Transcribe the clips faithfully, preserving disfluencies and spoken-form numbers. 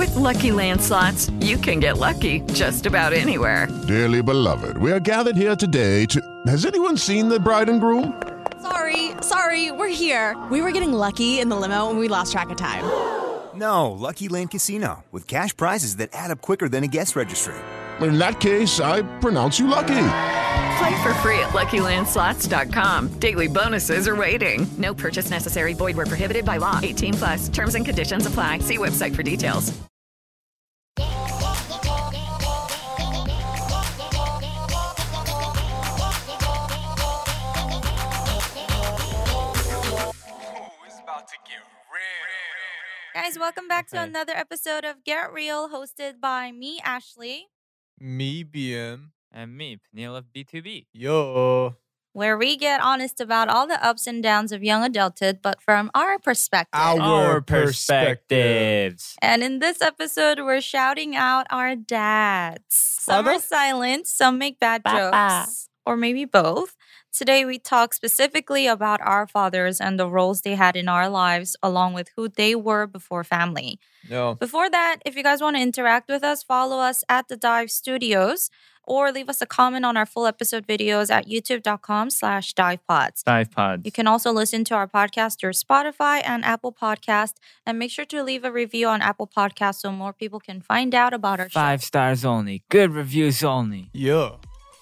With Lucky Land Slots, you can get lucky just about anywhere. Dearly beloved, we are gathered here today to... Has anyone seen the bride and groom? Sorry, sorry, we're here. We were getting lucky in the limo and we lost track of time. No, Lucky Land Casino, with cash prizes that add up quicker than a guest registry. In that case, I pronounce you lucky. Play for free at Lucky Land Slots dot com. Daily bonuses are waiting. No purchase necessary. Void where prohibited by law. eighteen plus. Terms and conditions apply. See website for details. Guys, welcome back Okay. to another episode of Get Real, hosted by me, Ashley, Me, B M. And me, Peniel of B two B. Yo. where we get honest about all the ups and downs of young adulthood, but from our perspective. Our Our perspective. perspectives. And in this episode, we're shouting out our dads. Some Father? are silent, some make bad Papa. jokes, or maybe both. Today, we talk specifically about our fathers and the roles they had in our lives, along with who they were before family. Yo. Before that, if you guys want to interact with us, follow us at The Dive Studios or leave us a comment on our full episode videos at youtube.com slash divepods. Dive pods. You can also listen to our podcast through Spotify and Apple Podcast. And make sure to leave a review on Apple Podcast so more people can find out about our Five show. stars only. Good reviews only. Yeah.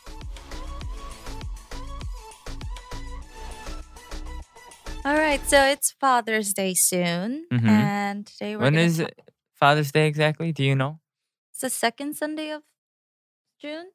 All right, so it's Father's Day soon. Mhm. And today we're When gonna is talk- it? Father's Day exactly? Do you know? It's the second Sunday of June.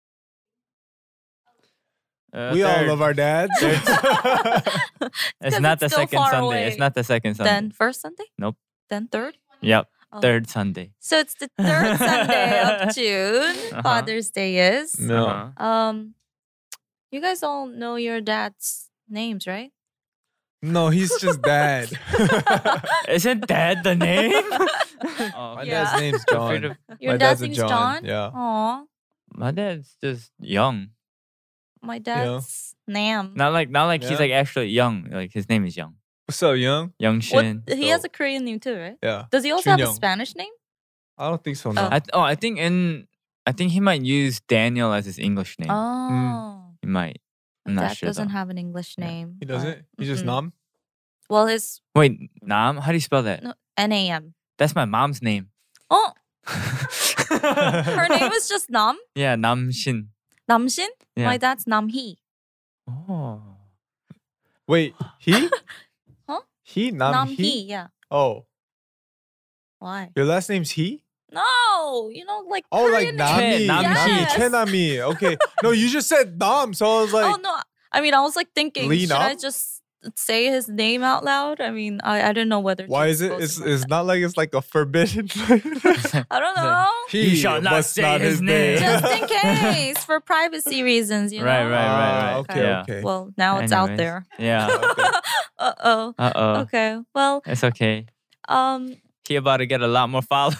Uh, we all third. love our dads. It's 'Cause not it's the still second far Sunday. away. It's not the second Sunday. Then first Sunday? Nope. Then third? Yep. Oh. Third Sunday. So it's the third Sunday of June. Uh-huh. Father's Day is. No. Uh-huh. Um, you guys all know your dad's names, right? No, he's just dad. Isn't that the name? Oh, My okay. Yeah. dad's name's Feel free John. to- Your My dad's dad's a name's John, John. yeah. Aw, My dad's just young. my dad's Nam. Not like not like he's Yeah. like actually young. Like his name is Young. What's up, young? Young What? Shin. He has So- a Korean name too, right? Yeah. Does he also Shin have a Young. Spanish name? I don't think so. Oh. No. I th- oh, I think in I think he might use Daniel as his English name. Oh, He might. I'm my not dad sure. doesn't though. have an English Yeah. name. He doesn't. He's just mm-mm. Nam. Well, his Wait, Nam? How do you spell that? no, N A M. That's my mom's name. Oh, her name is just Nam. Yeah, Nam Shin. Namshin. Yeah. My dad's Namhee. Oh. Wait, he? Huh? He? Nam Namhee. he? Yeah. Oh, Why? your last name's he? No, you know, like Oh, like Korean names. Nami. Nam Nami. Yes. Che Nami. Okay. No, you just said Nam, so I was like, oh no, I mean, I was like thinking, Lee should I Nam? just say his name out loud? I mean, I, I didn't know whether. why to is it? expose It's, him like it's that. not like it's like a forbidden. I don't know. He You shall not must say his name. Just in case, for privacy reasons, you know. Right, right, right, Ah, right. okay, yeah. okay. Well, now it's out Anyways. there. Yeah. Okay. Uh oh. Uh oh. Okay. Well, It's okay. um, He about to get a lot more followers.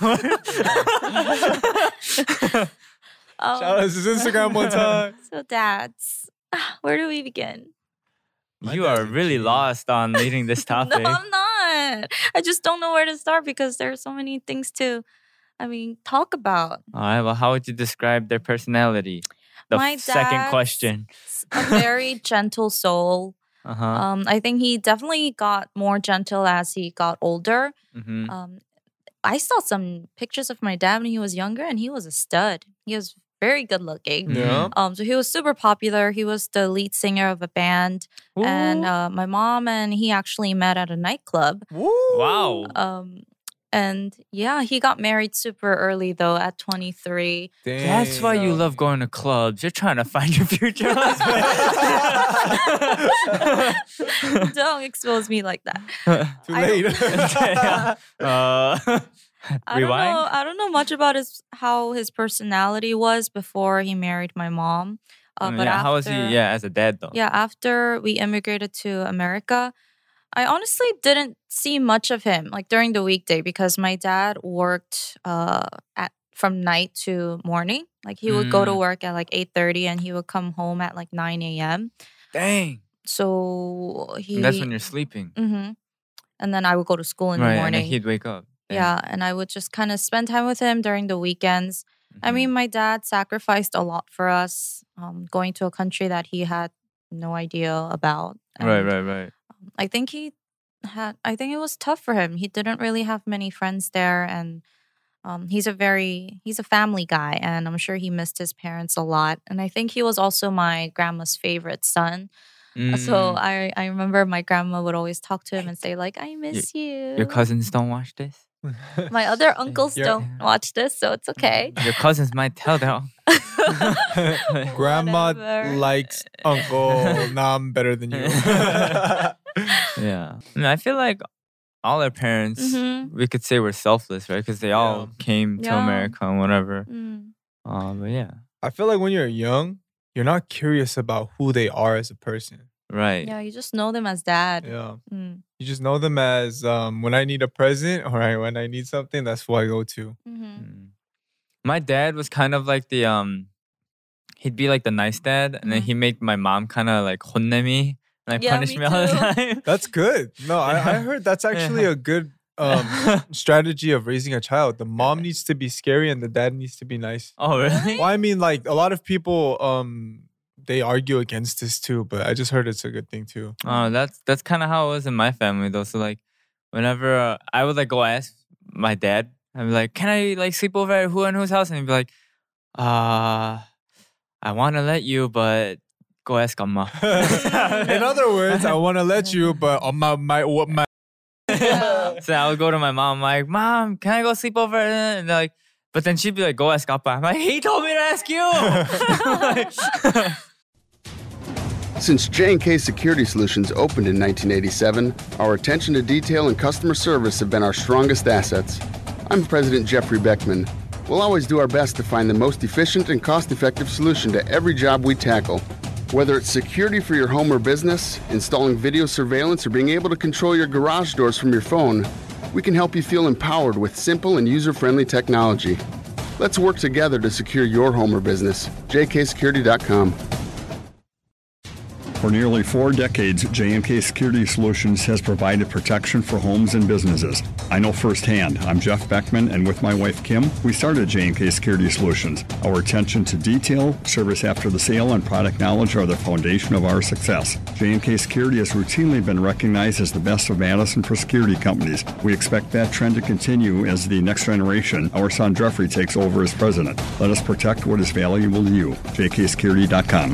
um Shout out his Instagram one time. so dads, where do we begin? My You dad's are a really G. lost on leading this topic. No, I'm not. I just don't know where to start because there are so many things to, I mean, talk about. All right. Well, how would you describe their personality? The My f- second dad's question. A very gentle soul. Uh huh. Um, I think he definitely got more gentle as he got older. hmm Um, I saw some pictures of my dad when he was younger, and he was a stud. He was very good looking. Yeah. Um, so he was super popular. He was the lead singer of a band, and uh, my mom and he actually met at a nightclub. Woo. Wow. Um, and yeah, he got married super early though, at twenty-three. That's why you So- love going to clubs. You're trying to find your future husband. Don't expose me like that. Too I late. Yeah. uh, I don't rewind. know. I don't know much about his how his personality was before he married my mom. Uh, Mm, but yeah, after, how was he? Yeah, as a dad though. Yeah, after we immigrated to America, I honestly didn't see much of him like during the weekday because my dad worked uh at from night to morning. Like he would go to Mm. work at like eight thirty and he would come home at like nine a.m. Dang. So he And that's when you're sleeping. hmm And then I would go to school in right. the And morning. then he'd wake up. Yeah, and I would just kind of spend time with him during the weekends. I mean, my dad sacrificed a lot for us, um, going to a country that he had no idea about. Right, And right, right. I think he had, I think it was tough for him. He didn't really have many friends there. And um, he's a very, he's a family guy. And I'm sure he missed his parents a lot. And I think he was also my grandma's favorite son. Uh, So Mm. I, I remember my grandma would always talk to him and say, like, I miss you. Your cousins don't watch this? My other uncles Your- don't watch this, so it's okay. Your cousins might tell them. Grandma Whatever. likes uncle. Nah, I'm better than you. Yeah. And I feel like all our parents, Mhm. we could say were selfless, right? Because they all Yeah. came to Yeah. America and whatever. Mm. Uh, but yeah, I feel like when you're young, you're not curious about who they are as a person. right. Yeah, you just know them as dad. Yeah. Mm. You just know them as um, when I need a present or I, when I need something, that's who I go to. Mhm. Mm. My dad was kind of like the um, he'd be like the nice dad, and then Mhm. he make my mom kind of like 혼내 me, like Yeah, punish me me, all the too. time. That's good. No, I, I heard that's actually a good um, strategy of raising a child. The mom needs to be scary and the dad needs to be nice. Oh really? Well, I mean, like a lot of people, um, they argue against this too, but I just heard it's a good thing too. Oh, that's that's kind of how it was in my family though. So like, whenever uh, I would like go ask my dad, I'd be like, "Can I like sleep over at who and whose house?" And he'd be like, "Uh, I want to let you, but go ask Amma." In other words, I want to let you, but on my my what my So I would go to my mom, like, "Mom, can I go sleep over?" And they're like, but then she'd be like, "Go ask Appa." I'm like, "He told me to ask you." Since J and K Security Solutions opened in nineteen eighty-seven, our attention to detail and customer service have been our strongest assets. I'm President Jeffrey Beckman. We'll always do our best to find the most efficient and cost-effective solution to every job we tackle. Whether it's security for your home or business, installing video surveillance, or being able to control your garage doors from your phone, we can help you feel empowered with simple and user-friendly technology. Let's work together to secure your home or business. j k security dot com. For nearly four decades, J and K Security Solutions has provided protection for homes and businesses. I know firsthand. I'm Jeff Beckman, and with my wife Kim, we started J and K Security Solutions. Our attention to detail, service after the sale, and product knowledge are the foundation of our success. J and K Security has routinely been recognized as the best of Madison for security companies. We expect that trend to continue as the next generation, our son Jeffrey, takes over as president. Let us protect what is valuable to you. j k security dot com.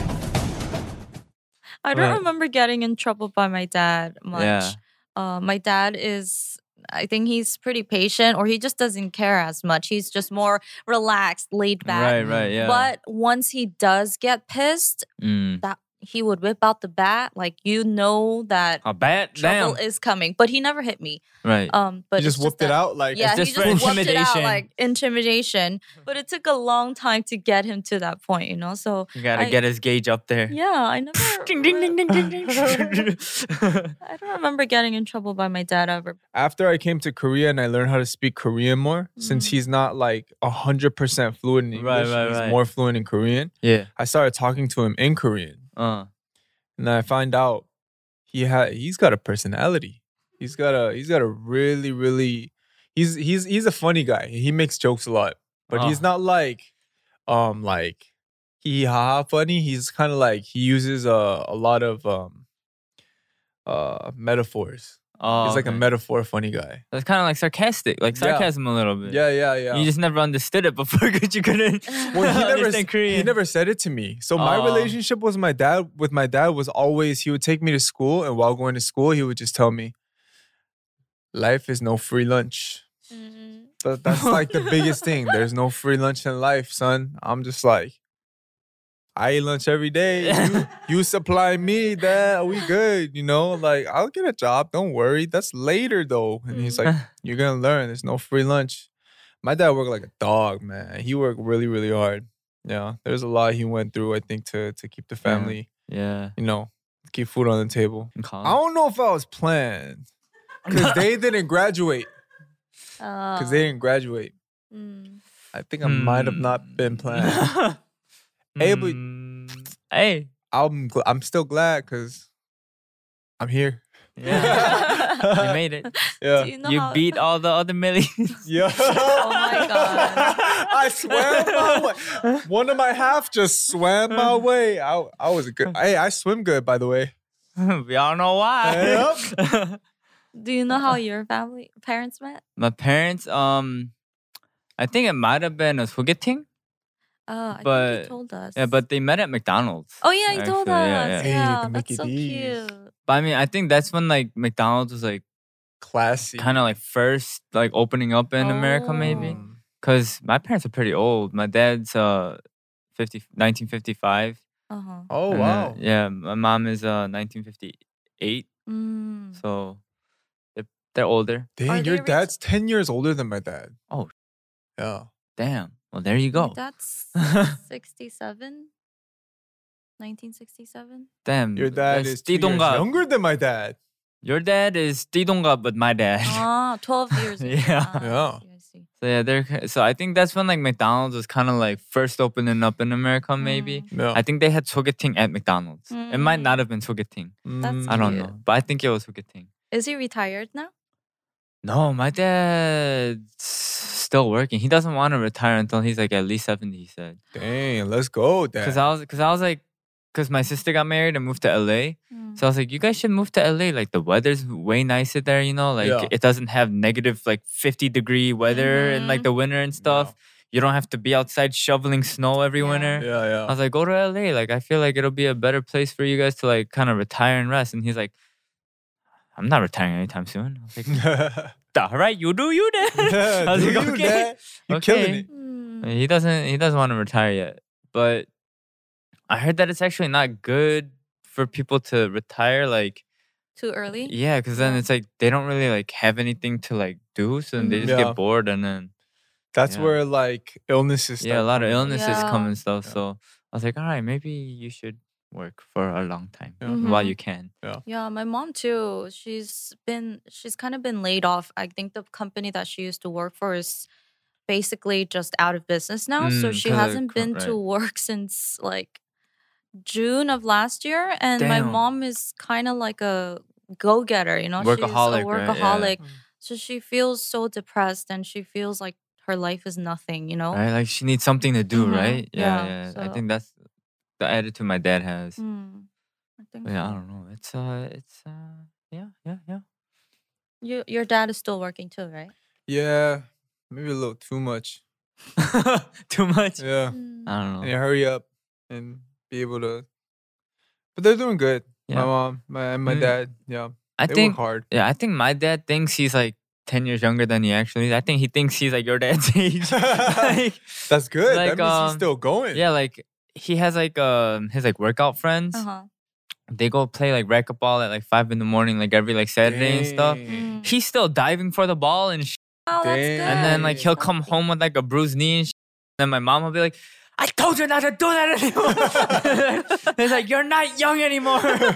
I don't Right. remember getting in trouble by my dad much. Yeah. Uh, my dad is, I think he's pretty patient, or he just doesn't care as much. He's just more relaxed, laid back. Right, right, yeah. But once he does get pissed, Mm. that he would whip out the bat. Like, you know that A bat? trouble Damn. is coming. But he never hit me. Right. Um, but You just it's whipped it that- out like Yeah, It's he just just for whooped it out intimidation. like intimidation. But it took a long time to get him to that point, you know. So You gotta I- get his gauge up there. yeah, I never. Ding, ding, ding, ding, ding, ding. I don't remember getting in trouble by my dad ever. after I came to Korea and I learned how to speak Korean more, since he's not like a hundred percent fluent in English, Right, right, he's right. more fluent in Korean. Yeah. I started talking to him in Korean, Uh. and then I find out he had he's got a personality. He's got a he's got a really really he's he's he's a funny guy. He makes jokes a lot, but he's Oh. not like um like he ha ha funny. He's kind of like he uses a a lot of um uh metaphors. Oh, He's like a okay. metaphor funny guy. That's kind of like sarcastic, like Yeah. sarcasm a little bit. Yeah, yeah, yeah. You just never understood it before because you couldn't Well, he never, understand Korean. he never said it to me. So my Oh. relationship with my dad, with my dad, was always he would take me to school, and while going to school, he would just tell me, "Life is no free lunch." But that's like the biggest thing. There's no free lunch in life, son. I'm just like, I eat lunch every day. You, you supply me, dad. We good, you know? Like, I'll get a job. Don't worry. That's later though. And he's like, you're gonna learn. There's no free lunch. My dad worked like a dog, man. He worked really, really hard. Yeah. There's a lot he went through, I think, to to keep the family, Yeah. you know, keep food on the table. In college. I don't know if I was planned. Because they didn't graduate. Because they didn't graduate. Mm. I think I might have not been planned. Hey, but Mm, hey. I'm gl- I'm still glad because I'm here. Yeah. You made it. Yeah. Do you know You how- beat all the other millions. Yeah. Oh my god. I swam my way. One of my half just swam my way. I, I was good. Hey, I swim good, by the way. We all know why. Yep. Do you know how your family parents met? My parents, um, I think it might have been a 소개팅. Oh, I But- think you told us. Yeah, but they met at McDonald's. Oh yeah, you told us. actually, Yeah, yeah, yeah. Hey, the that's Mickey so D's. cute. But I mean, I think that's when like McDonald's was like Classy. kind of like first like opening up in America, maybe. Mm. Cause my parents are pretty old. My dad's uh fifty, nineteen fifty-five. Uh-huh. Oh, and, uh, wow. yeah, my mom is uh nineteen fifty-eight. Mm. So they're, they're older. Are Dang, they your rich? dad's ten years older than my dad. Oh. Yeah. Damn. Well, there you go. That's sixty-seven. nineteen sixty-seven. Damn. Your dad that's is two years 띠동갑. younger than my dad. Your dad is 띠동갑, but my dad. Ah, twelve years. older. Yeah. Ah, I Yeah. see, I see. So yeah, they're ki- so I think that's when like McDonald's was kind of like first opening up in America. Maybe Yeah. I think they had 소개팅 at McDonald's. It might not have been 소개팅. That's Mm. I don't cute. know, but I think it was 소개팅. Is he retired now? No, my dad's still working. He doesn't want to retire until he's like at least seventy. He said. Dang, let's go, dad. Cause I was, cause I was like, cause my sister got married and moved to L A. Mm. So I was like, you guys should move to L A. Like the weather's way nicer there, you know. Like Yeah. it doesn't have negative like fifty degree weather in like Mhm. the winter and stuff. You don't have to be outside shoveling snow every Yeah. winter. yeah, yeah. I was like, go to L A. Like I feel like it'll be a better place for you guys to like kind of retire and rest. And he's like, I'm not retiring anytime soon. I was like, all right, you do you then. I was Do like, you, okay. dad? You Okay. killing it. Mm. He doesn't he doesn't want to retire yet. But I heard that it's actually not good for people to retire like Too early? yeah, because then Yeah. it's like they don't really like have anything to like do, so then they Mhm. just Yeah. get bored and then That's Yeah. where like illnesses. yeah, a start lot of coming. illnesses come Yeah. and stuff. Yeah. So I was like, all right, maybe you should work for a long time Yeah. while Mhm. you can. Yeah, my mom too. She's been she's kind of been laid off. I think the company that she used to work for is basically just out of business now. so Mm, she 'cause of hasn't co- been to right. work since like June of last year. And my Damn. mom is kind of like a go-getter, you know? Workaholic, She's a right? Yeah. workaholic. Mm. So she feels so depressed and she feels like her life is nothing, you know? Right? Like she needs something to do, Mhm. right? Yeah, Yeah, yeah. I so- think that's the attitude my dad has. Mm, I think But yeah, I so. don't know. It's uh, it's uh, yeah, yeah, yeah. You, your dad is still working too, right? Yeah, maybe a little too much. Too much. Yeah, Mm. I don't know. and you hurry up and be able to. But they're doing good. My Yeah. mom, my and my Mm. dad. Yeah, I they think work hard. yeah, I think my dad thinks he's like ten years younger than he actually is. I think he thinks he's like your dad's age. like, That's good. like, that means he's um, still going. yeah, like he has like um his like workout friends. Uh-huh. They go play like racquetball at like five in the morning, like every like Saturday and stuff. Dang. Mm. He's still diving for the ball and sh- Oh, that's Dang. good. and then like he'll That's come healthy. home with like a bruised knee and sh- then my mom will be like, I told you not to do that anymore. He's like, you're not young anymore.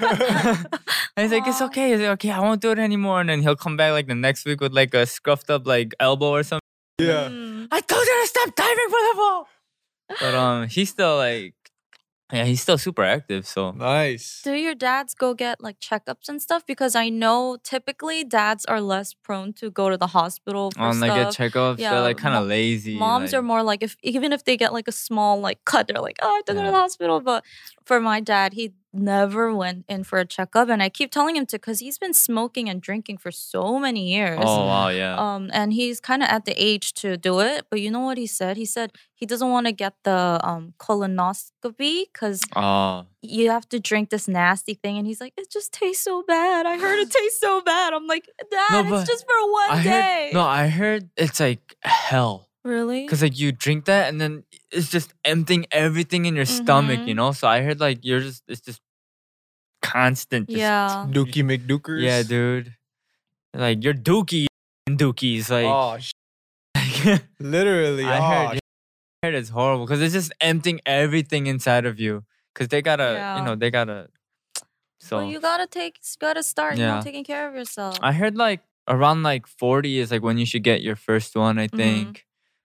and he's like, it's Aw. okay. He's like, okay, I won't do it anymore. And then he'll come back like the next week with like a scruffed up like elbow or something. Yeah. Mm. I told you to stop diving for the ball. But um, he's still like, yeah, he's still super active. So Nice. Do your dads go get like checkups and stuff? Because I know typically dads are less prone to go to the hospital for on like stuff. get checkups, Yeah, they're like kind of mo- lazy. Moms like, are more like if even if they get like a small like cut, they're like, oh, I have to go to Yeah. the hospital. But for my dad, he never went in for a checkup, and I keep telling him to because he's been smoking and drinking for so many years. Oh wow, yeah. Um, and he's kind of at the age to do it. But you know what he said? He said he doesn't want to get the um colonoscopy because Oh, you have to drink this nasty thing. And he's like, it just tastes so bad. I heard it tastes so bad. I'm like, Dad, No, it's but just for one I day. heard. No, I heard it's like hell. Really? Cause like you drink that and then it's just emptying everything in your stomach, you Mhm. know. So I heard like you're just it's just constant. Just, Yeah. Dookie McDookers. Yeah, dude. Like you're dookie and dookies. Like Oh, sh- literally. I oh, heard. I heard it's horrible because it's just emptying everything inside of you. Cause they gotta, Yeah. you know, they gotta. So Well, you gotta take, you gotta start, you Yeah. know, taking care of yourself. I heard like around like forty is like when you should get your first one, I Mhm. think.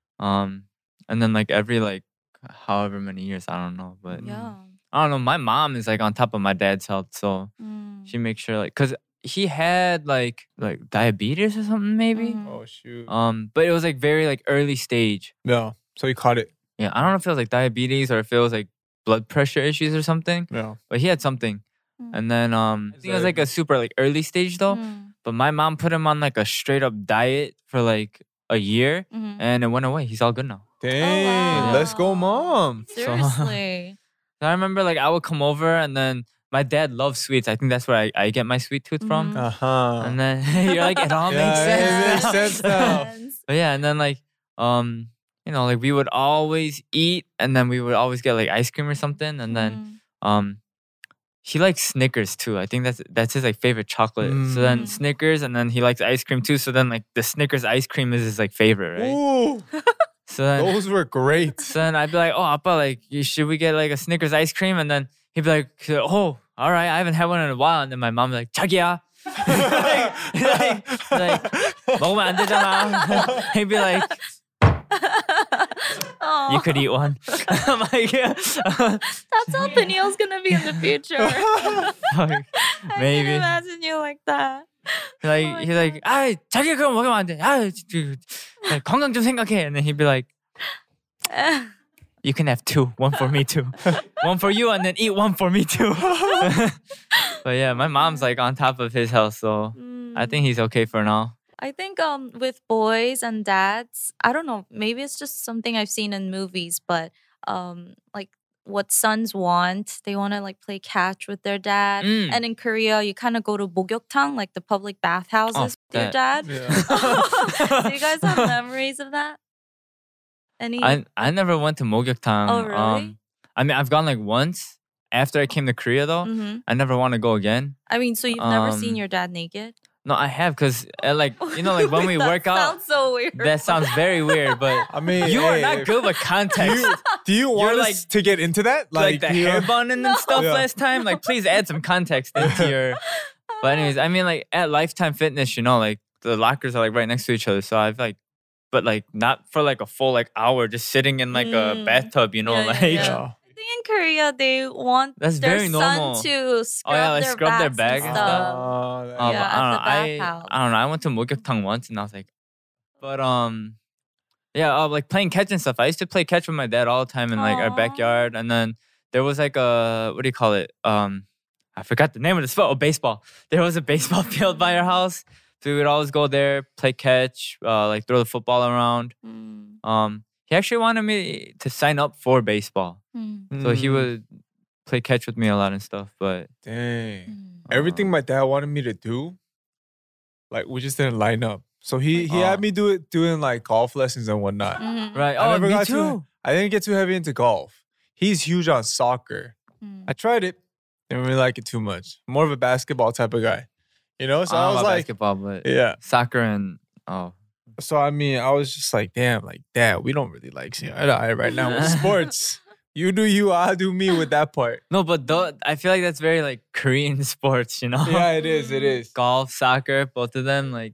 Um, and then like every like however many years, I don't know, but yeah. I don't know. My mom is like on top of my dad's health, so Mm. she makes sure like because he had like like diabetes or something maybe. Mm. Oh shoot. Um, but it was like very like early stage. No. So he caught it. Yeah, I don't know if it was like diabetes or if it was like blood pressure issues or something. No. But he had something. And then um, I think it was like a super like early stage though. Mm. But my mom put him on like a straight up diet for like a year, Mhm. and it went away. He's all good now. Dang. wow. Let's go, mom. Seriously. So I remember like I would come over, and then my dad loves sweets. I think that's where I, I get my sweet tooth from. Mhm. Uh huh. And then you're like, it all Yeah, makes it sense. makes sense now. But yeah, and then like um, you know, like we would always eat, and then we would always get like ice cream or something, and then Mm. um. He likes Snickers too. I think that's that's his like favorite chocolate. So then Mm. Snickers, and then he likes ice cream too. So then like the Snickers ice cream is his like favorite, right? Ooh, So then, those were great. so then I'd be like, oh, Appa, like, you- should we get like a Snickers ice cream? And then he'd be like, oh, all right, I haven't had one in a while. And then my mom would be like, 자기야. like, like, like, 먹으면 안 되잖아. He'd be like, you could eat one. I'm like, yeah. That's how Danielle's gonna be in the future. Like, I maybe. can imagine you like that. Like Oh my he's like, 아, 자기 그거 먹으면 안 돼. 아, 저- 저- 건강 좀 생각해. And then he'd be like, you can have two, one for me too, one for you, and then eat one for me too. But yeah, my mom's like on top of his health, so I think he's okay for now. I think um with boys and dads, I don't know, maybe it's just something I've seen in movies, but um like what sons want, they want to like play catch with their dad. Mm. And in Korea, you kind of go to 목욕탕, like the public bathhouses with your that- dad. Yeah. Do you guys have memories of that? Any? I I never went to 목욕탕. Oh, really? Um, I mean, I've gone like once after I came to Korea though. Mhm. I never want to go again. I mean, so you've never seen um, your dad naked? No, I have because like you know like when we That work out, sounds so weird. that sounds very weird. But I mean, you are hey, not if- good with Do context. you, do you want You're us to get into that? like, the you hair know- bun and stuff Yeah. last time. Like, please add some context into your. But anyways, I mean, like at Lifetime Fitness, you know, like the lockers are like right next to each other. So I've like, but like not for like a full like hour, just sitting in like a Mm. bathtub, you know, Yeah, yeah, like. yeah. Yeah. I think in Korea they want That's their very son normal. to scrub, yeah, like their, scrub their backs bag and and stuff. stuff. Oh, that- Uh, Yeah, but at I don't the know. I, bathhouse. I don't know. I went to 목욕탕 once and I was like, but um, yeah, uh, like playing catch and stuff. I used to play catch with my dad all the time in like our Aw. backyard, and then there was like a what do you call it? Um, I forgot the name of the sport. Oh, baseball. There was a baseball field by our house, so we would always go there, play catch, uh, like throw the football around. Mm. Um, he actually wanted me to sign up for baseball, Mm. so he Mm, would play catch with me a lot and stuff. But Dang. Mm. Everything my dad wanted me to do, like we just didn't line up. So he he Oh. had me do it doing like golf lessons and whatnot. Mhm. right, I oh, never me got too. too- I didn't get too heavy into golf. He's huge on soccer. Mm. I tried it, didn't really like it too much. More of a basketball type of guy, you know. So I I, don't was know about like, basketball, but yeah. soccer and oh. So I mean, I was just like, damn, like, dad, we don't really like seeing eye to eye right now with sports. You do you, I'll do me with that part. No, but though, I feel like that's very like Korean sports, you know? Yeah, it is. It is. Golf, soccer, both of them, like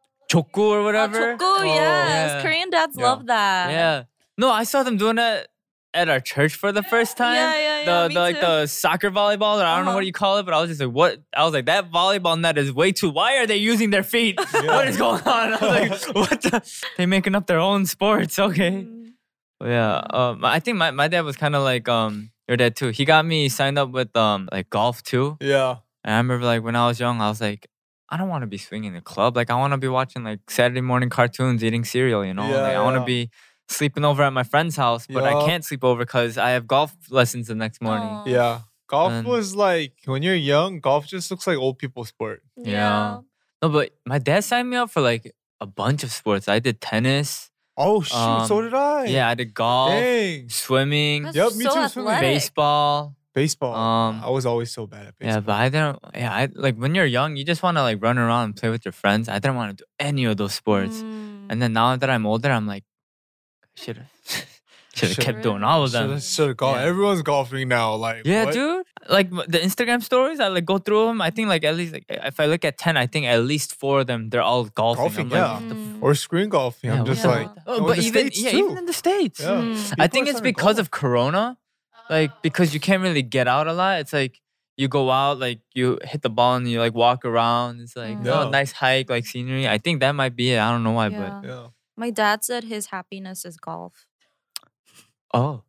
족구 or Oh, whatever. 족구, yes. yeah. Korean dads Yeah. love that. Yeah. No, I saw them doing that at our church for the first time. Yeah, yeah, yeah, The, me the like too. the soccer volleyball, or I don't know Uh-huh. what you call it, but I was just like, what? I was like, that volleyball net is way too. Why are they using their feet? What is going on? I was like, what the? They making up their own sports. Okay. Mm. But yeah, um, I think my, my dad was kind of like um your dad too. He got me signed up with um like golf too. Yeah. And I remember like when I was young, I was like, I don't want to be swinging the club. Like I want to be watching like Saturday morning cartoons, eating cereal. You know, Yeah, like I want to yeah. be sleeping over at my friend's house, but I Yeah. can't sleep over because I have golf lessons the next morning. Aw. Yeah. Golf And- was like when you're young, golf just looks like old people sport. Yeah. No, but my dad signed me up for like a bunch of sports. I did tennis. Oh shoot, so Um, did I. Yeah, I did golf, Dang. swimming, That's Yep, me so too, swimming. athletic. baseball. Baseball. Um, I was always so bad at baseball. Yeah, but I didn't. Yeah, I like when you're young, you just want to like run around and play with your friends. I didn't want to do any of those sports. Mm. And then now that I'm older, I'm like, should have, should have Shoulda- kept doing all of them. Should should have golf. Yeah. Everyone's golfing now. Like Yeah, what? dude. Like the Instagram stories, I like go through them. I think like at least like if I look at ten, I think at least four of them they're all golfing. Golfing, I'm like, yeah. what the f- Mm. Or screen golfing. yeah, I'm what just the- like, oh, in but the even States yeah, too. even in the states. Yeah. Mm. I People think are it's starting because golf. of Corona, like because you can't really get out a lot. It's like you go out, like you hit the ball and you like walk around. It's like, Yeah. oh, nice hike, like scenery. I think that might be it. I don't know why, Yeah. Yeah. My dad said his happiness is golf. but oh.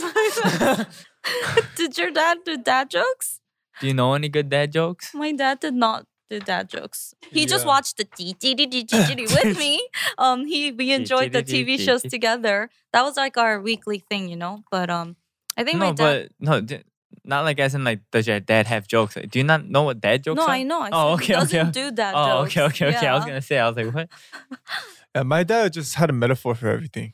Did your dad do dad jokes? Do you know any good dad jokes? My dad did not do dad jokes. He just Yeah. watched the T T T T T T with me. Um, he we enjoyed the T V shows together. That was like our weekly thing, you know. But um, I think my No, dad. but no, d- not like as in like, does your dad have jokes? Like, do you not know what dad jokes No, are? I know. I Oh, said he okay, doesn't okay. do dad Oh, jokes. okay, okay, okay. I was Yeah. gonna say, I was like, what? Yeah, my dad just had a metaphor for everything.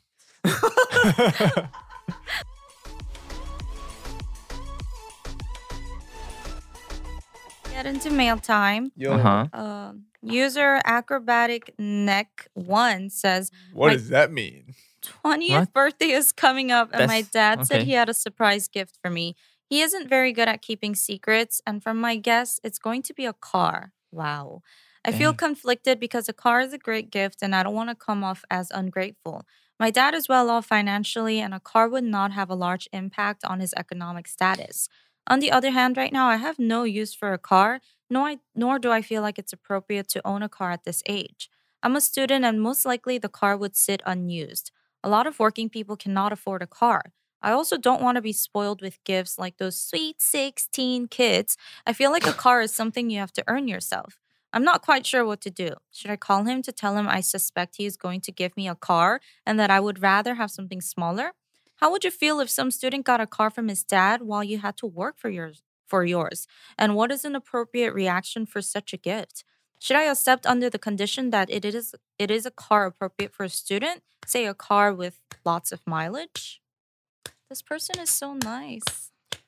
Get into mail time. Yo, Uh huh. Uh, user acrobatic neck one says what my- does that mean? twentieth What? birthday is coming up, and my That's- dad said okay. he had a surprise gift for me. He isn't very good at keeping secrets, and from my guess, it's going to be a car. Wow. I feel Dang. conflicted because a car is a great gift, and I don't want to come off as ungrateful. My dad is well off financially, and a car would not have a large impact on his economic status. On the other hand, right now, I have no use for a car, nor, I, nor do I feel like it's appropriate to own a car at this age. I'm a student, and most likely the car would sit unused. A lot of working people cannot afford a car. I also don't want to be spoiled with gifts like those sweet sixteen kids. I feel like a car is something you have to earn yourself. I'm not quite sure what to do. Should I call him to tell him I suspect he is going to give me a car and that I would rather have something smaller? How would you feel if some student got a car from his dad while you had to work for yours? For yours? And what is an appropriate reaction for such a gift? Should I accept under the condition that it is it is a car appropriate for a student, say a car with lots of mileage? This person is so nice.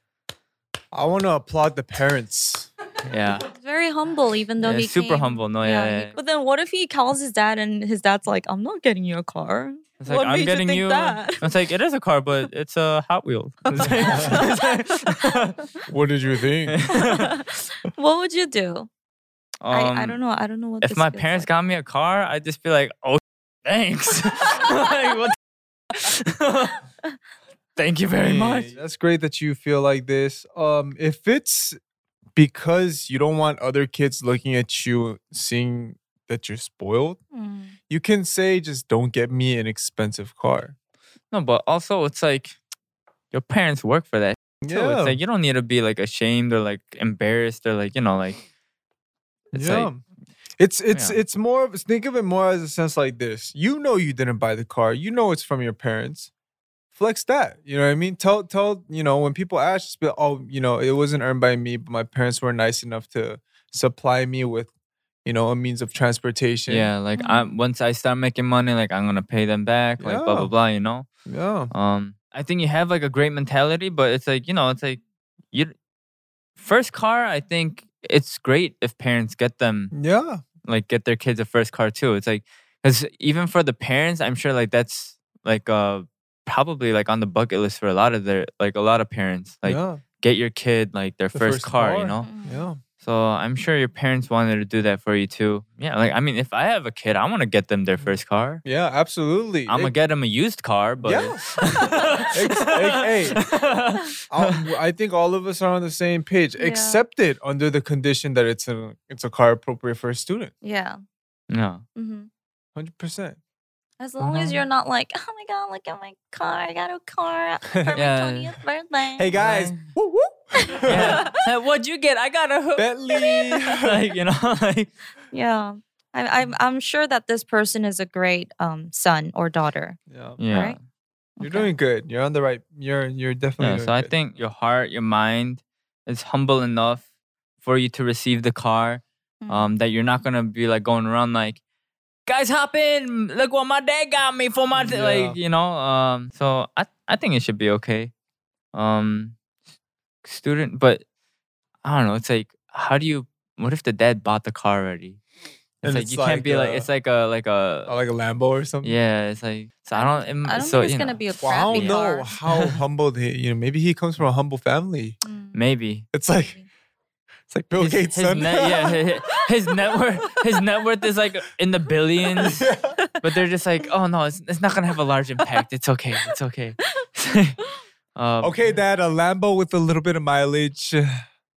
I want to applaud the parents. Yeah. Very humble, even though Yeah, he super came- humble. No, yeah, he- yeah, yeah. But then, what if he calls his dad and his dad's like, "I'm not getting you a car." It's like, What I'm made getting you you. think that? It's like, it is a car, but it's a Hot Wheels. It's like- What did you think? What would you do? I, I Um, don't know. I don't know what. If this my feels parents like. got me a car, I'd just be like, oh, thanks. Like, what the- Thank you very Hey, much. That's great that you feel like this. Um, if it's because you don't want other kids looking at you, seeing that you're spoiled, Mm. you can say, just don't get me an expensive car. No, but also it's like your parents work for that. Too. Yeah. It's like you don't need to be like ashamed or like embarrassed or like, you know, like it's yeah. like it's it's yeah. it's more of think of it more as a sense like this. You know you didn't buy the car. You know it's from your parents. Flex that. You know what I mean? Tell tell, you know, when people ask, just be like, oh, you know, it wasn't earned by me, but my parents were nice enough to supply me with, you know, a means of transportation. yeah, like I'm once I start making money, like I'm gonna pay them back, like blah Yeah. blah blah, you know? Yeah. Um I think you have like a great mentality, but it's like, you know, it's like you first car, I think it's great if parents get them Yeah. like get their kids a first car too. It's like because even for the parents, I'm sure like that's like uh probably like on the bucket list for a lot of their like a lot of parents. Like yeah. get your kid like their The first, first car, car. you know? Yeah. So I'm sure your parents wanted to do that for you too. Yeah, like I mean if I have a kid, I want to get them their first car. Yeah, absolutely. I'm gonna get them a used car, but Yeah. Ex- hey, I'll- I think all of us are on the same page. Yeah. Accept it under the condition that it's a it's a car appropriate for a student. Yeah. no. hmm Hundred percent. As long as Mhm. you're not like, oh my god, look at my car. I got a car for my Yeah. twentieth birthday. Hey guys, Right. woo woo. Yeah. Hey, what'd you get? I got a hook. Bentley. like, you know, like Yeah. I, I'm I'm sure that this person is a great um son or daughter. Yeah. yeah. Right? You're Okay. doing good. You're on the right. You're you're definitely. Yeah, doing so I good. think your heart, your mind is humble enough for you to receive the car. Mm. Um, that you're not gonna be like going around like, guys, hop in. Look what my dad got me for my d-" Yeah. like, you know. Um, so I I think it should be okay. Um, student, but I don't know. It's like, how do you? What if the dad bought the car already? It's And like it's you can't like, be like uh, it's like a like a Oh, like a Lambo or something. yeah. It's like so I don't. it- I don't so, think it's you gonna know, be a Well, I crappy don't know car. how humble he. You know, maybe he comes from a humble family. Mm. maybe. It's like it's like Bill his, Gates' his son. net, yeah, his, his net worth, his net worth is like in the billions, but they're just like, oh no, it's, it's not gonna have a large impact. It's okay, it's okay. um, Okay, Dad, a Lambo with a little bit of mileage.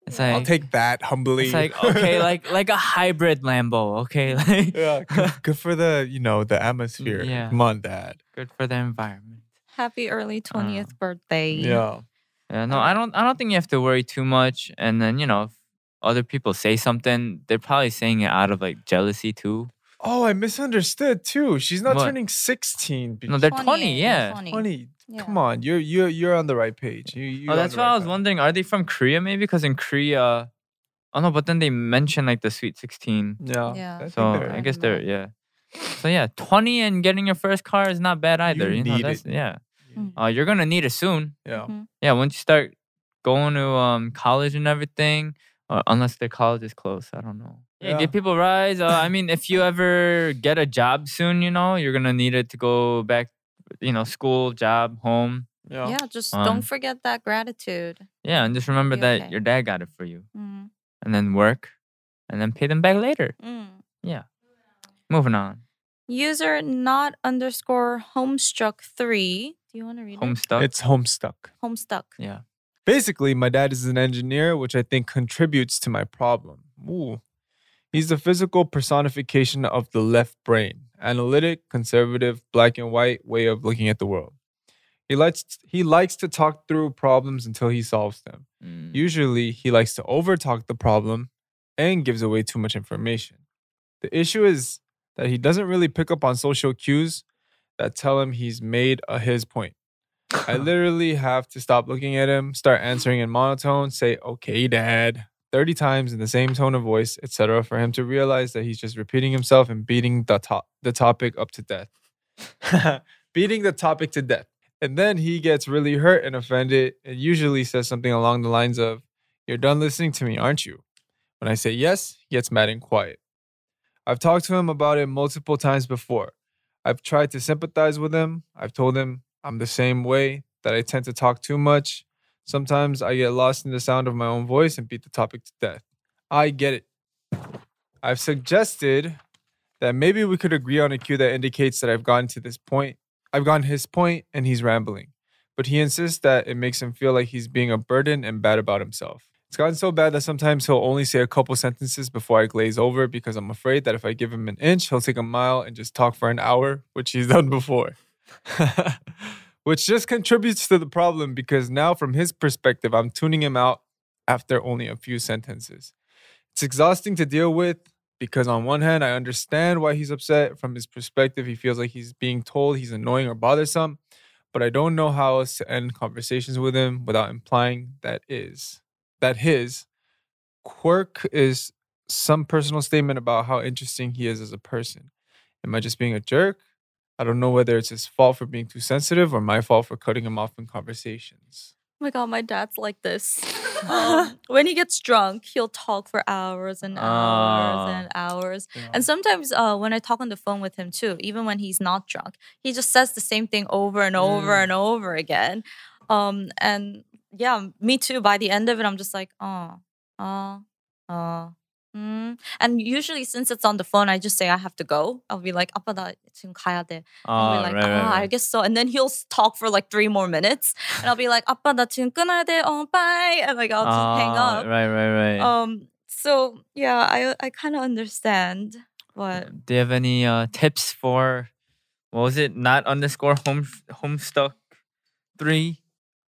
It's like I'll take that humbly. It's like okay, like like a hybrid Lambo. Okay, like yeah, good, good for the you know the atmosphere. Yeah. Come on, Dad. good for the environment. Happy early twentieth birthday. Yeah. Yeah, no, I don't. I don't think you have to worry too much. And then you know, if other people say something, they're probably saying it out of like jealousy too. Oh, I misunderstood too. She's not What? turning sixteen. No, they're twenty. Yeah. twenty. twenty. Yeah. Come on, you're you're you're on the right page. You, you're Oh, on that's the why right I was path. wondering. Are they from Korea? Maybe because in Korea, oh no, but then they mention like the sweet sixteen. Yeah. Yeah. I think So they're- I guess they're yeah. So yeah, twenty and getting your first car is not bad either. You You, know, need that's, it. yeah. Mm. Uh, you're gonna need it soon. yeah. Yeah, once you start going to um college and everything, uh, unless their college is close, I don't know. Yeah, Yeah. give people rides. Uh, I mean, if you ever get a job soon, you know, you're gonna need it to go back, you know, school, job, home. Yeah. Yeah, just Um, don't forget that gratitude. Yeah, and just remember Be that okay. your dad got it for you, Mm. and then work, and then pay them back later. Mm. Yeah. Moving on. User not underscore homestruck three. Do you want to read Home it? stuck. It's Homestuck. Homestuck. yeah. Basically, my dad is an engineer, which I think contributes to my problem. Ooh. He's the physical personification of the left brain, analytic, conservative, black and white way of looking at the world. He likes he likes to talk through problems until he solves them. Mm. Usually, he likes to overtalk the problem and gives away too much information. The issue is that he doesn't really pick up on social cues that tell him he's made a his point. I literally have to stop looking at him, start answering in monotone, say, okay, dad, thirty times in the same tone of voice, et cetera, for him to realize that he's just repeating himself and beating the, to- the topic up to death. Beating the topic to death. And then he gets really hurt and offended and usually says something along the lines of, you're done listening to me, aren't you? When I say yes, he gets mad and quiet. I've talked to him about it multiple times before. I've tried to sympathize with him. I've told him I'm the same way, that I tend to talk too much. Sometimes I get lost in the sound of my own voice and beat the topic to death. I get it. I've suggested that maybe we could agree on a cue that indicates that I've gotten to this point. I've gotten his point and he's rambling. But he insists that it makes him feel like he's being a burden and bad about himself. It's gotten so bad that sometimes he'll only say a couple sentences before I glaze over because I'm afraid that if I give him an inch, he'll take a mile and just talk for an hour, which he's done before. Which just contributes to the problem because now from his perspective, I'm tuning him out after only a few sentences. It's exhausting to deal with because on one hand, I understand why he's upset. From his perspective, he feels like he's being told he's annoying or bothersome, but I don't know how else to end conversations with him without implying that is that his quirk is some personal statement about how interesting he is as a person. Am I just being a jerk? I don't know whether it's his fault for being too sensitive or my fault for cutting him off in conversations. Oh my god, my dad's like this. Um, when he gets drunk, he'll talk for hours and hours Ah. and hours. Yeah. And sometimes uh, when I talk on the phone with him too, even when he's not drunk, he just says the same thing over and over Mm. and over again. Um, and yeah, me too. By the end of it, I'm just like, oh, oh, oh. Mm. And usually, since it's on the phone, I just say I have to go. I'll be like, 아빠 나 지금 가야 돼. And Oh, be like, right, right, 아, right. 알겠어. And then he'll s- talk for like three more minutes. And I'll be like, 아빠 나 지금 끊어야 돼. Oh, bye. And like I'll just hang Ah, up. Right, right, right. Um. So yeah, I I kind of understand. But Do you have any uh, tips for what was it? Not underscore home homestuck three.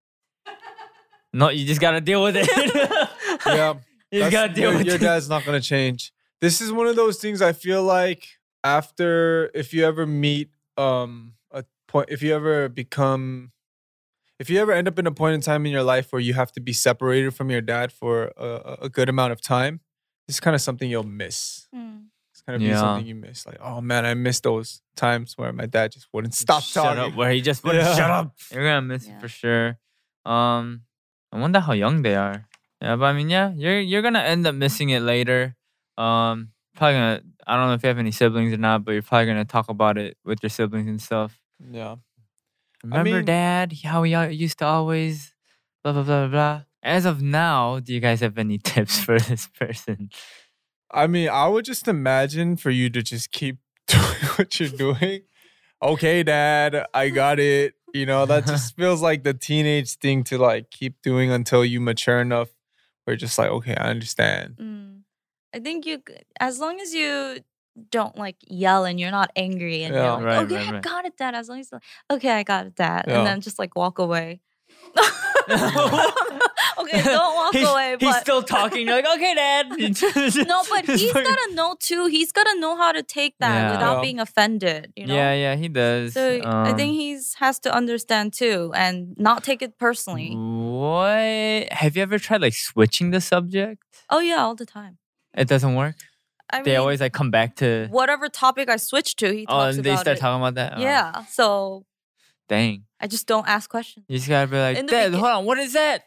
No, you just gotta deal with it. Yeah. you just That's- gotta deal your, with your it. dad's not gonna change. This is one of those things I feel like after if you ever meet um a point if you ever become if you ever end up in a point in time in your life where you have to be separated from your dad for a, a good amount of time, this is kind of something you'll miss. mm, It's gonna be Yeah. something you miss. Like, oh man, I miss those times where my dad just wouldn't stop Shut talking. up, where he just wouldn't Yeah. shut up. You're gonna miss Yeah. it for sure. Um, I wonder how young they are. Yeah, but I mean, yeah, you're you're gonna end up missing it later. Um, probably gonna. I don't know if you have any siblings or not, but you're probably gonna talk about it with your siblings and stuff. Yeah. Remember, mean- Dad, how we al- used to always blah blah blah blah blah. As of now, do you guys have any tips for this person? I mean, I would just imagine for you to just keep doing what you're doing. Okay, dad, I got it. You know, that just feels like the teenage thing to like keep doing until you mature enough Or just like, okay, I understand. Mm. I think you, c- as long as you don't like yell and you're not angry and Yeah. you're like, Right, okay, right, I right. got it, Dad. As long as you're like, okay, I got it, Dad. Yeah. And then just like walk away. Okay, don't walk he's, away. He's But still talking. You're like, okay, Dad. no, but he's gotta know too. He's gotta know how to take that Yeah. without Yeah. being offended. You know. Yeah, yeah, he does. So I think Um, he's has to understand too and not take it personally. What? Have you ever tried like switching the subject? Oh yeah, all the time. It doesn't work. I They mean, always like come back to. whatever topic I switch to, he Oh, talks and they about start it. talking about that. Oh, Yeah. So dang. I just don't ask questions. You just gotta be like, In the Dad, begin- hold on. What is that?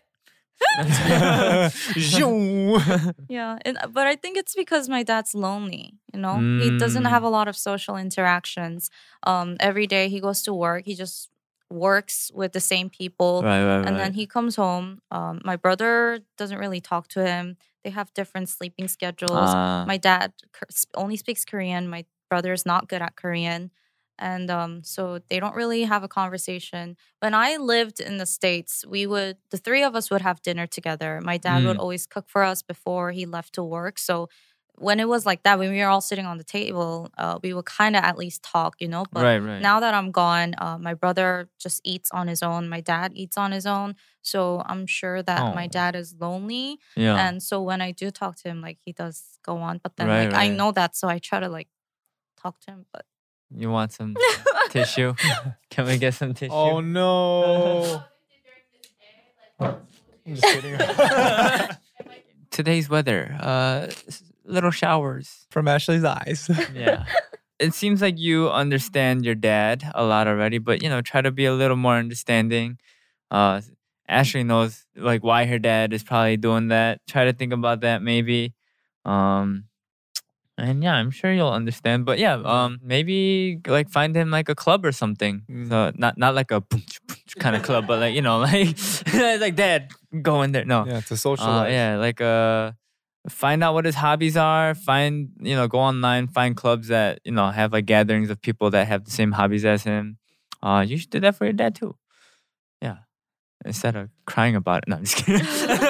Yeah, and, but I think it's because my dad's lonely. You know, he doesn't Mm. have a lot of social interactions. Um, every day he goes to work. He just works with the same people, Right, right, and right. then he comes home. Um, my brother doesn't really talk to him. They have different sleeping schedules. Ah. My dad K- sp- only speaks Korean. My brother's not good at Korean. And um, so they don't really have a conversation. When I lived in the States, we would, the three of us would have dinner together. My dad would Mm. always cook for us before he left to work. So when it was like that, when we were all sitting on the table, uh, we would kind of at least talk, you know? But Right, right. now that I'm gone, uh, my brother just eats on his own. My dad eats on his own. So I'm sure that my Oh. dad is lonely. Yeah. And so when I do talk to him, like he does go on. But then Right, like I right. know that, so I try to like talk to him. But You want some tissue? Can we get some tissue? Oh no. I'm just kidding. Today's weather, uh, s- little showers. From Ashley's eyes. Yeah. It seems like you understand your dad a lot already, but you know, try to be a little more understanding. Uh, Ashley knows like why her dad is probably doing that. Try to think about that maybe. Um, and yeah, I'm sure you'll understand. But yeah, um, maybe like find him like a club or something. Mm. So not not like a kind of club, but like you know, like like Dad, go in there. No, Yeah, to uh, socialize. yeah, like uh, find out what his hobbies are. Find you know, go online, find clubs that you know have like gatherings of people that have the same hobbies as him. Uh, you should do that for your dad too. Yeah. Instead of crying about it. No, I'm just kidding.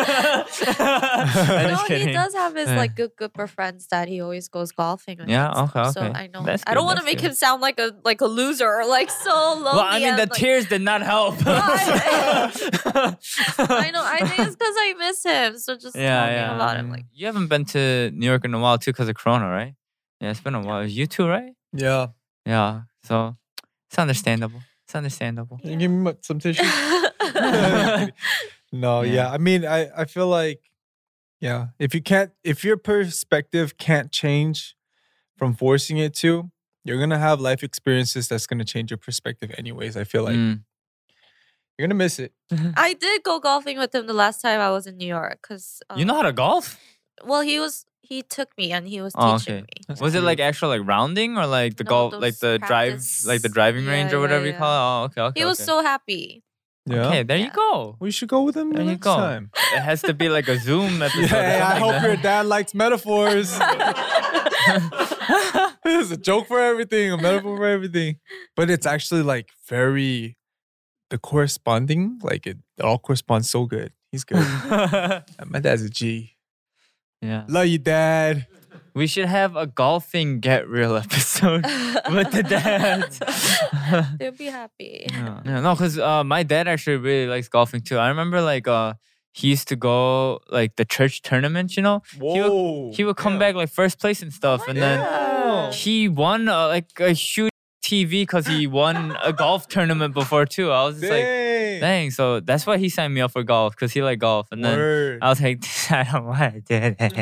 I'm no, just he kidding. does have his Yeah. like good group of friends that he always goes golfing with. Yeah, and okay, stuff. So okay. I know. That's I don't good, want to that's make good. him sound like a like a loser or like so lonely. Well, I mean, and, the like, tears did not help. I know. I think it's because I miss him. So just yeah, talking yeah. about him, like You haven't been to New York in a while too because of Corona, right? Yeah, it's been a while. You too, right? Yeah. Yeah. So it's understandable. It's understandable. Can you give me some tissue? No, Yeah. yeah. I mean, I, I feel like, yeah, if you can't, if your perspective can't change from forcing it to, you're going to have life experiences that's going to change your perspective anyways. I feel like Mm. you're going to miss it. I did go golfing with him the last time I was in New York because You know how to golf? well, he was he took me and he was Oh, teaching okay. me. That's Was it cute. like actual like rounding or like the No, golf, like those the drive, practice- like the driving Yeah, range or yeah, whatever you yeah. call it? Oh, okay, okay. He was okay. so happy. Yeah. Okay, there you Yeah. go. We should go with him There the you next go. time. It has to be like a Zoom episode. or Yeah, I something hope like your that. dad likes metaphors. It's a joke for everything, a metaphor for everything. But it's actually like very, the corresponding, like it, it all corresponds so good. He's good. My dad's a G. Yeah. Love you, Dad. We should have a golfing get real episode with the dads. They'll be happy. Yeah, yeah, no, because uh, my dad actually really likes golfing too. I remember like uh, he used to go like the church tournaments, you know? He would, Whoa. he would come back like first place and stuff. and then Yeah. he won uh, like a huge T V because he won a golf tournament before too. I was just like, Dang. dang. So that's why he signed me up for golf because he liked golf. And then Word. I was like, I don't want to do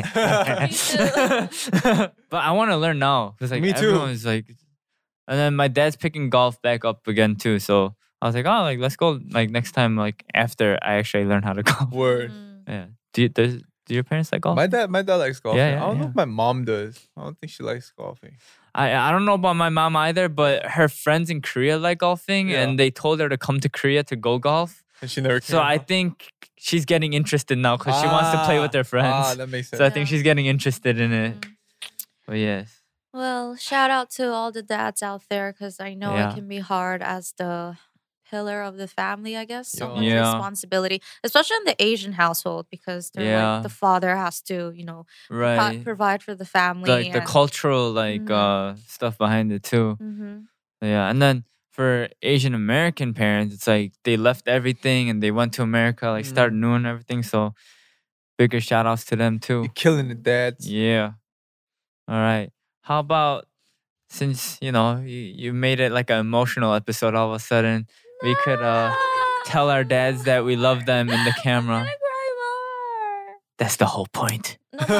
that. But I want to learn now because like Me too. everyone's like, and then my dad's picking golf back up again too. So I was like, oh, like let's go like next time, like after I actually learn how to golf. Word. Mm. Yeah. Do you, does, do your parents like golf? My dad, my dad likes golfing. Yeah, yeah, I don't know yeah. if my mom does. I don't think she likes golfing. I I don't know about my mom either, but her friends in Korea like golfing, Yeah. and they told her to come to Korea to go golf. And she never. So came. I think she's getting interested now because she wants to play with her friends. Ah, that makes sense. So I think she's getting interested in it. Mm. But yes. Well, shout out to all the dads out there because I know Yeah. it can be hard as the pillar of the family, I guess. Yeah. Someone's Yeah. responsibility, especially in the Asian household, because they're Yeah. like the father has to, you know, pro- Right. provide for the family. Like the and- cultural like Mhm. uh stuff behind it too. Mhm. Yeah, and then for Asian American parents, it's like they left everything and they went to America, like started new and everything. So bigger shout outs to them too. You're killing it, dads. Yeah. All right. How about since you know you, you made it like an emotional episode all of a sudden, we could uh tell our dads that we love them in the camera. That's the whole point.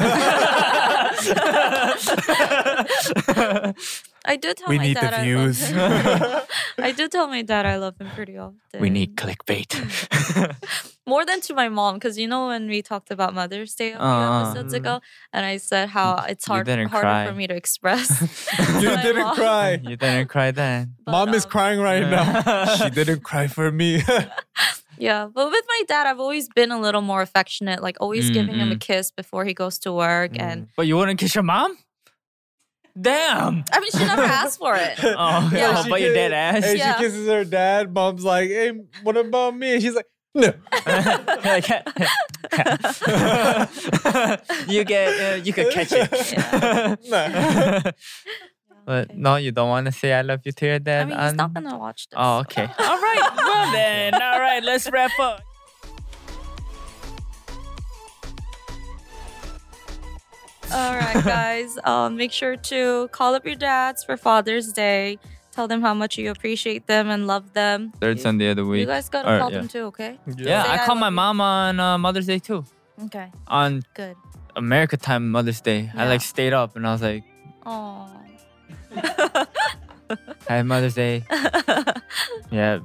I do tell We my need the dad I views. love him. I do tell my dad I love him pretty often. We need clickbait. More than to my mom, because you know when we talked about Mother's Day a few Uh, episodes ago, and I said how it's You hard didn't harder cry. for me to express. You my didn't mom. cry. You didn't cry then. But, Mom is um, crying right Yeah. now. She didn't cry for me. Yeah, but with my dad, I've always been a little more affectionate, like always giving him a Mm-mm. kiss before he goes to work, Mm. and But you wouldn't kiss your mom? Damn. I mean, she never asked for it. Oh, Yeah. oh, but your dad And asked. Yeah. she kisses her dad. Mom's like, hey, what about me? And she's like, no. you get, uh, you could catch it. Nah. But no, you don't want to say I love you to your I dad. mean, he's on- not gonna watch this. Oh, okay. All right. Well then, all right. Let's wrap up. All right, guys. Um, make sure to call up your dads for Father's Day. Tell them how much you appreciate them and love them. Third You- Sunday of the week. You guys gotta Or, call yeah. them too, okay? Yeah, Say I I call love my you. mom on uh, Mother's Day too. Okay, On good. America time Mother's Day, I Yeah. like stayed up and I was like, Oh. "Happy Mother's Day." Yeah.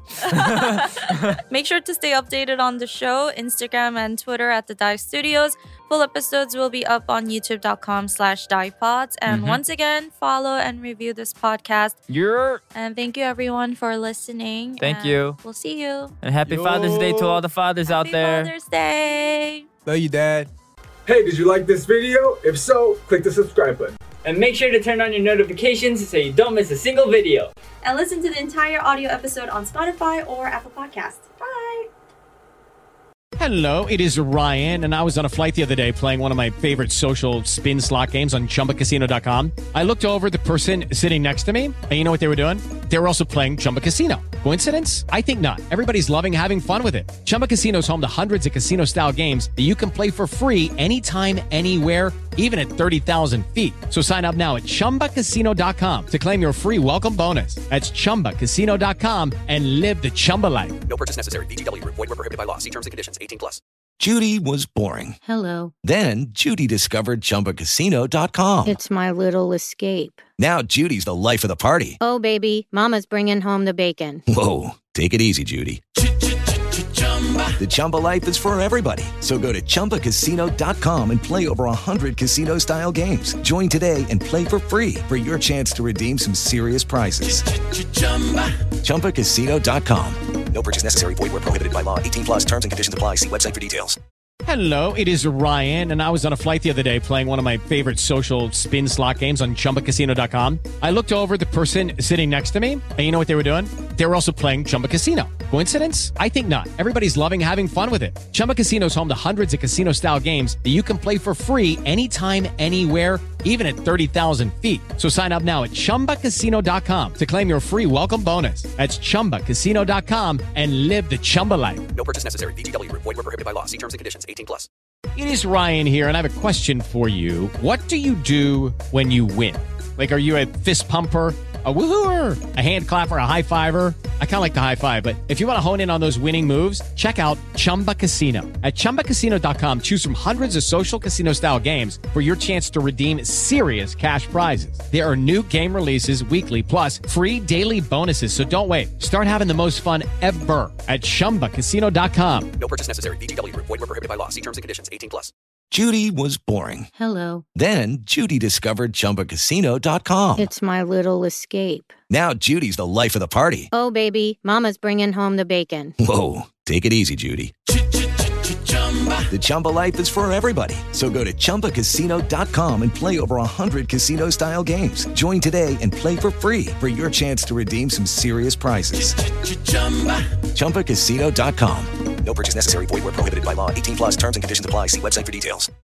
Make sure to stay updated on the show, Instagram and Twitter at the Dive Studios. Full episodes will be up on youtube.com slash divepods. And Mhm. once again, follow and review this podcast. You're And thank you everyone for listening. Thank and you. We'll see you. and happy Father's Day to all the fathers out Happy there. Father's Day. Love you, Dad. Hey, did you like this video? If so, click the subscribe button. And make sure to turn on your notifications so you don't miss a single video. And listen to the entire audio episode on Spotify or Apple Podcasts. Bye! Hello, it is Ryan, and I was on a flight the other day playing one of my favorite social spin slot games on chumba casino dot com. I looked over at the person sitting next to me, and you know what they were doing? They were also playing Chumba Casino. Coincidence? I think not. Everybody's loving having fun with it. Chumba Casino is home to hundreds of casino-style games that you can play for free anytime, anywhere, even at thirty thousand feet. So sign up now at chumba casino dot com to claim your free welcome bonus. That's chumba casino dot com and live the Chumba life. No purchase necessary. V G W. Void where prohibited by law. See terms and conditions. eighteen plus. Judy was boring. Hello. Then Judy discovered Chumba Casino dot com. It's my little escape. Now Judy's the life of the party. Oh, baby, mama's bringing home the bacon. Whoa, take it easy, Judy. The Chumba life is for everybody. So go to chumba casino dot com and play over one hundred casino-style games. Join today and play for free for your chance to redeem some serious prizes. chumba casino dot com. No purchase necessary. Void where prohibited by law. eighteen plus terms and conditions apply. See website for details. Hello, it is Ryan, and I was on a flight the other day playing one of my favorite social spin slot games on chumba casino dot com. I looked over at the person sitting next to me, and you know what they were doing? They were also playing Chumba Casino. Coincidence? I think not. Everybody's loving having fun with it. Chumba Casino is home to hundreds of casino-style games that you can play for free anytime, anywhere, even at thirty thousand feet. So sign up now at chumba casino dot com to claim your free welcome bonus. That's chumba casino dot com and live the Chumba life. No purchase necessary. V G W. Void where prohibited by law. See terms and conditions. eighteen plus. It is Ryan here, and I have a question for you. What do you do when you win? Like, are you a fist pumper, a woohooer, a hand clapper, a high fiver? I kind of like the high five, but if you want to hone in on those winning moves, check out Chumba Casino. At chumba casino dot com, choose from hundreds of social casino-style games for your chance to redeem serious cash prizes. There are new game releases weekly, plus free daily bonuses. So don't wait. Start having the most fun ever at chumba casino dot com. No purchase necessary. V G W. Void where prohibited by law. See terms and conditions. eighteen plus. Judy was boring. Hello. Then Judy discovered chumba casino dot com. It's my little escape. Now Judy's the life of the party. Oh, baby, mama's bringing home the bacon. Whoa, take it easy, Judy. The Chumba life is for everybody. So go to Chumba Casino dot com and play over one hundred casino-style games. Join today and play for free for your chance to redeem some serious prizes. Chumba Casino dot com. No purchase necessary. Void where prohibited by law. eighteen plus terms and conditions apply. See website for details.